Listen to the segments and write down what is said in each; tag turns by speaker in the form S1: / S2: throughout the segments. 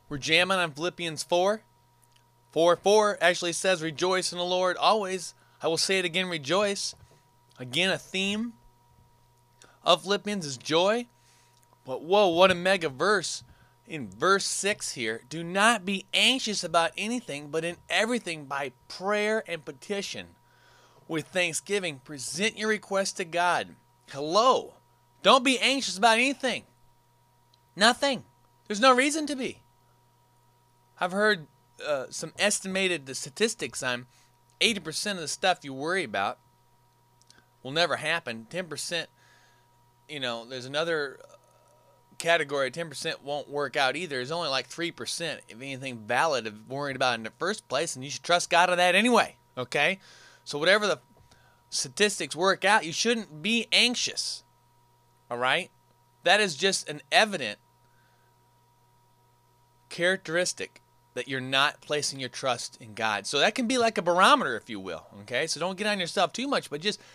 S1: We're jamming on Philippians 4. 4:4 actually says, rejoice in the Lord always. I will say it again, rejoice. Again, a theme of Philippians is joy. But whoa, what a mega verse. In verse 6 here, do not be anxious about anything, but in everything by prayer and petition. With thanksgiving, present your request to God. Hello. Don't be anxious about anything. Nothing. There's no reason to be. I've heard some estimated statistics on 80% of the stuff you worry about will never happen. 10%, there's another category, 10% won't work out either. There's only like 3%, if anything, valid of worrying about in the first place, and you should trust God on that anyway, okay? So whatever the statistics work out, you shouldn't be anxious, all right? That is just an evident characteristic that you're not placing your trust in God. So that can be like a barometer, if you will, okay? So don't get on yourself too much, but just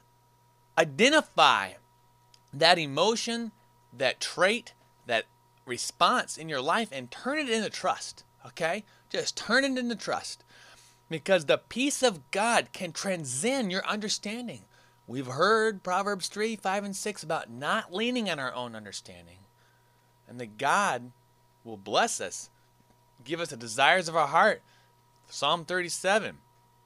S1: identify that emotion, that trait, that response in your life and turn it into trust, okay? Just turn it into trust, because the peace of God can transcend your understanding. We've heard Proverbs 3, 5, and 6 about not leaning on our own understanding, and that God will bless us, give us the desires of our heart. Psalm 37.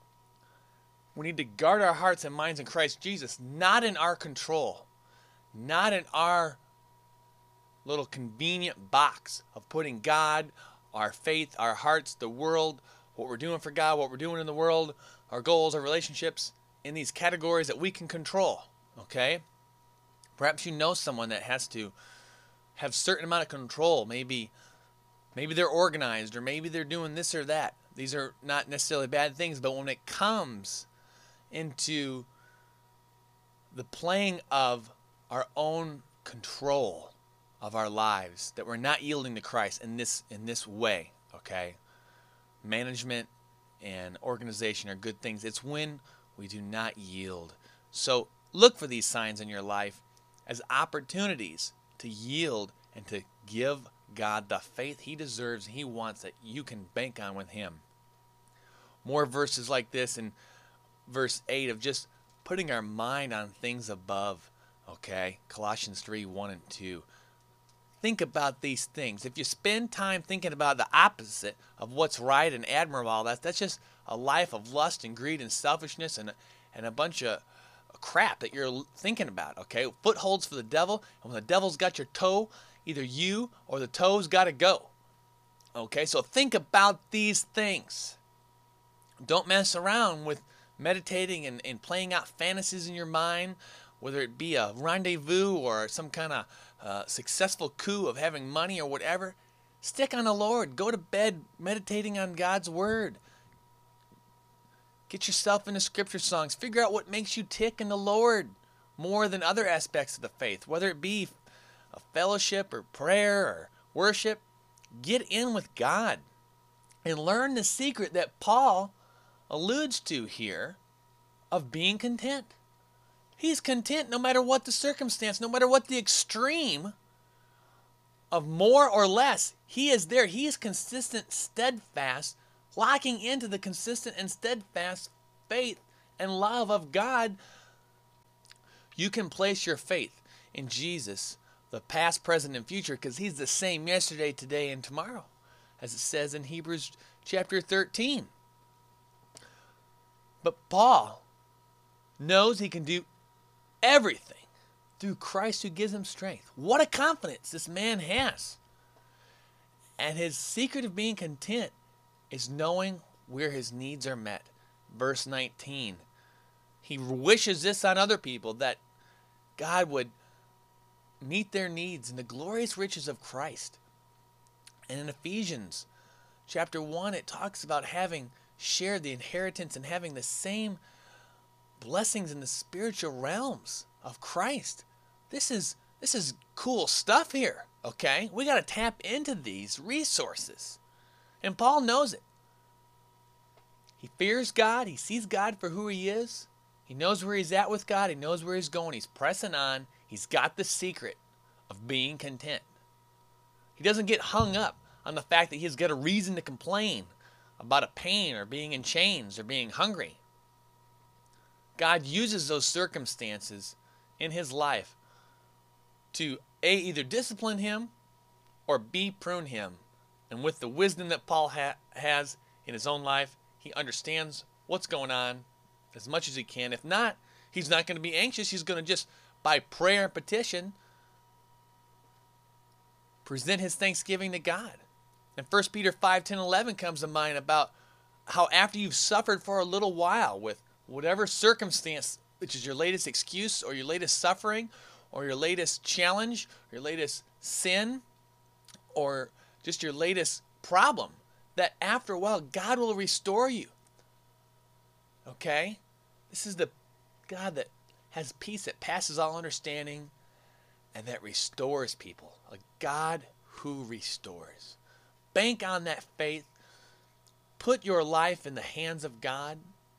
S1: We need to guard our hearts and minds in Christ Jesus, not in our control, not in our little convenient box of putting God, our faith, our hearts, the world, what we're doing for God, what we're doing in the world, our goals, our relationships, in these categories that we can control, okay? Perhaps you know someone that has to have a certain amount of control. Maybe they're organized, or maybe they're doing this or that. These are not necessarily bad things, but when it comes into the playing of our own control of our lives, that we're not yielding to Christ in this way, okay? Management and organization are good things. It's when we do not yield. So look for these signs in your life as opportunities to yield and to give God the faith He deserves and He wants, that you can bank on with Him. More verses like this in verse 8 of just putting our mind on things above, okay? Colossians 3, 1 and 2. Think about these things. If you spend time thinking about the opposite of what's right and admirable, that's just a life of lust and greed and selfishness and a bunch of crap that you're thinking about, okay? Footholds for the devil, and when the devil's got your toe, either you or the toe's got to go, okay? So think about these things. Don't mess around with meditating and playing out fantasies in your mind, whether it be a rendezvous or some kind of successful coup of having money or whatever. Stick on the Lord. Go to bed meditating on God's Word. Get yourself into scripture songs. Figure out what makes you tick in the Lord more than other aspects of the faith, whether it be a fellowship or prayer or worship. Get in with God and learn the secret that Paul alludes to here of being content. He's content no matter what the circumstance, no matter what the extreme of more or less. He is there. He is consistent, steadfast, locking into the consistent and steadfast faith and love of God. You can place your faith in Jesus, the past, present, and future, because He's the same yesterday, today, and tomorrow, as it says in Hebrews chapter 13. But Paul knows he can do everything through Christ who gives him strength. What a confidence this man has. And his secret of being content is knowing where his needs are met. Verse 19. He wishes this on other people, that God would meet their needs in the glorious riches of Christ. And in Ephesians chapter 1, it talks about having shared the inheritance and having the same blessings in the spiritual realms of Christ. This is cool stuff here, okay? We got to tap into these resources. And Paul knows it. He fears God. He sees God for who He is. He knows where he's at with God. He knows where he's going. He's pressing on. He's got the secret of being content. He doesn't get hung up on the fact that he's got a reason to complain about a pain or being in chains or being hungry. God uses those circumstances in his life to A, either discipline him or B, prune him. And with the wisdom that Paul has in his own life, he understands what's going on as much as he can. If not, he's not going to be anxious. He's going to just, by prayer and petition, present his thanksgiving to God. And 1 Peter 5, 10, 11 comes to mind about how after you've suffered for a little while with whatever circumstance, which is your latest excuse or your latest suffering or your latest challenge, or your latest sin, or just your latest problem, that after a while God will restore you. Okay? This is the God that has peace that passes all understanding and that restores people. A God who restores. Bank on that faith. Put your life in the hands of God.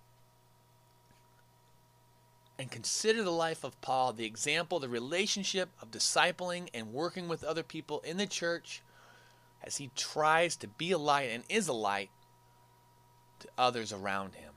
S1: And consider the life of Paul, the example, the relationship of discipling and working with other people in the church as he tries to be a light and is a light to others around him.